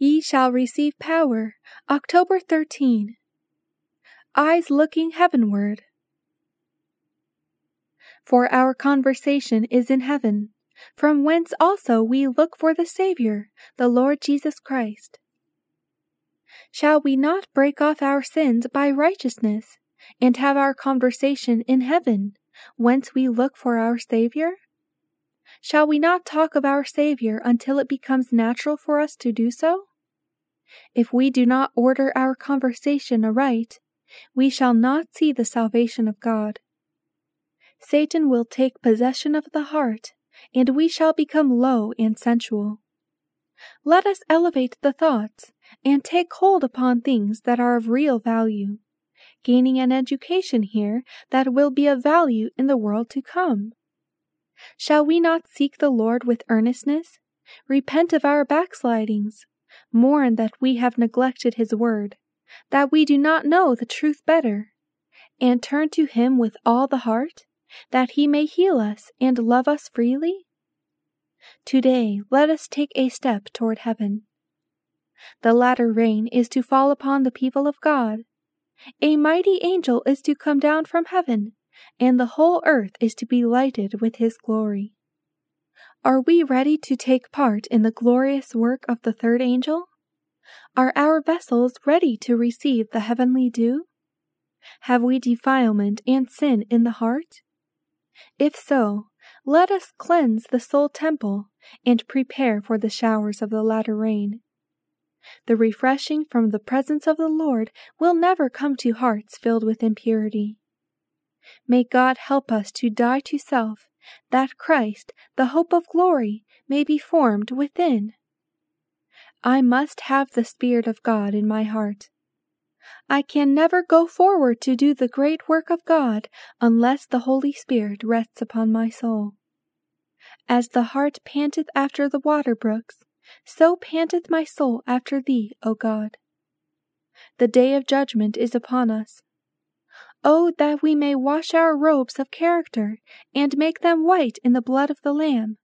Ye shall receive power. October 13. Eyes looking heavenward. For our conversation is in heaven, from whence also we look for the Saviour, the Lord Jesus Christ. Shall we not break off our sins by righteousness, and have our conversation in heaven, whence we look for our Saviour? Shall we not talk of our Saviour until it becomes natural for us to do so? If we do not order our conversation aright, we shall not see the salvation of God. Satan will take possession of the heart, and we shall become low and sensual. Let us elevate the thoughts, and take hold upon things that are of real value, gaining an education here that will be of value in the world to come. Shall we not seek the Lord with earnestness, repent of our backslidings, mourn that we have neglected His word, that we do not know the truth better, and turn to Him with all the heart, that He may heal us and love us freely? Today let us take a step toward heaven. The latter rain is to fall upon the people of God. A mighty angel is to come down from heaven, and the whole earth is to be lighted with His glory. Are we ready to take part in the glorious work of the third angel? Are our vessels ready to receive the heavenly dew? Have we defilement and sin in the heart? If so, let us cleanse the soul temple and prepare for the showers of the latter rain. The refreshing from the presence of the Lord will never come to hearts filled with impurity. May God help us to die to self, that Christ, the hope of glory, may be formed within. I must have the Spirit of God in my heart. I can never go forward to do the great work of God unless the Holy Spirit rests upon my soul. As the hart panteth after the water brooks, so panteth my soul after Thee, O God. The day of judgment is upon us. Oh, that we may wash our robes of character, and make them white in the blood of the Lamb,